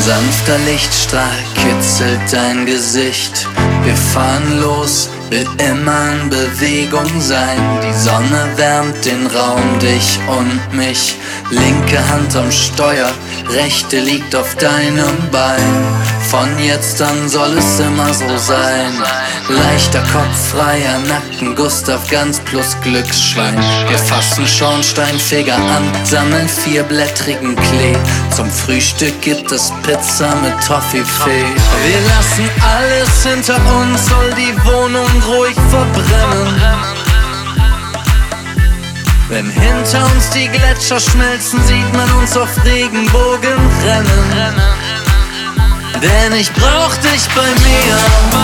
sanfter Lichtstrahl kitzelt dein Gesicht. Wir fahren los, will immer in Bewegung sein. Die Sonne wärmt den Raum, dich und mich. Linke Hand am Steuer, rechte liegt auf deinem Bein. Von jetzt an soll es immer so sein. Leichter Kopf, freier Nacken, Gustav Ganz plus Glücksschwein. Wir fassen Schornsteinfeger an, sammeln vierblättrigen Klee. Zum Frühstück gibt es Pizza mit Toffifee. Wir lassen alles hinter uns, soll die Wohnung ruhig verbrennen. Wenn hinter uns die Gletscher schmelzen, sieht man uns auf Regenbogen rennen. Denn ich brauch dich bei mir.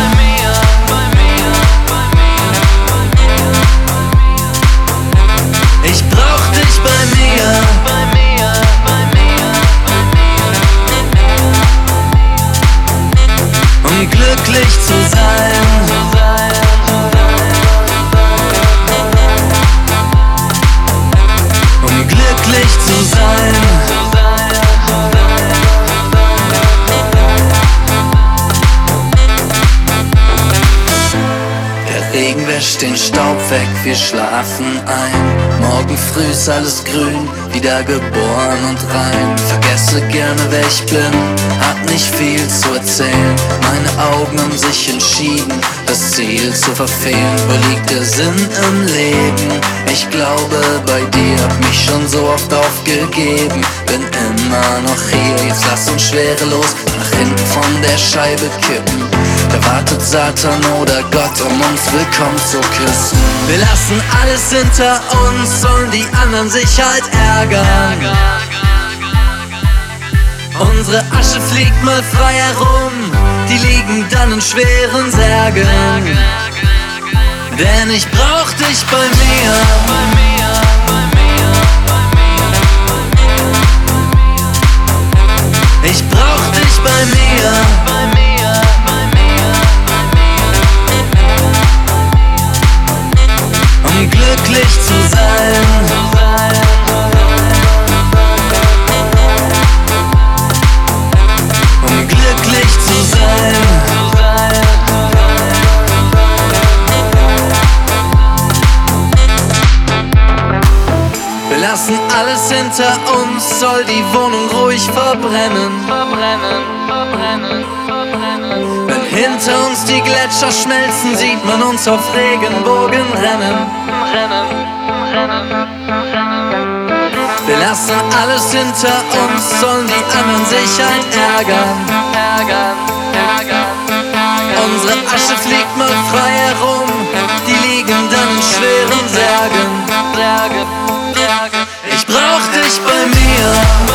Ich brauch dich bei mir. Um glücklich zu sein. Um glücklich zu sein. Regen wäscht den Staub weg, wir schlafen ein. Morgen früh ist alles grün, wieder geboren und rein. Vergesse gerne, wer ich bin, hab nicht viel zu erzählen. Meine Augen haben sich entschieden, das Ziel zu verfehlen. Wo liegt der Sinn im Leben? Ich glaube bei dir, hab mich schon so oft aufgegeben. Bin immer noch hier, jetzt lass uns schwerelos nach hinten von der Scheibe kippen. Da wartet Satan oder Gott, um uns willkommen zu küssen. Wir lassen alles hinter uns, sollen die anderen sich halt ärgern. Unsere Asche fliegt mal frei herum, die liegen dann in schweren Särgen. Denn ich brauch dich bei mir. Ich brauch dich bei mir. Um glücklich zu sein. Um glücklich zu sein. Wir lassen alles hinter uns, soll die Wohnung ruhig verbrennen. Wenn hinter uns die Gletscher schmelzen, sieht man uns auf Regenbogen rennen. Wir lassen alles hinter uns, sollen die anderen sich halt ärgern. Unsere Asche fliegt mal frei herum, die liegen dann in schweren Särgen. Ich brauch dich bei mir.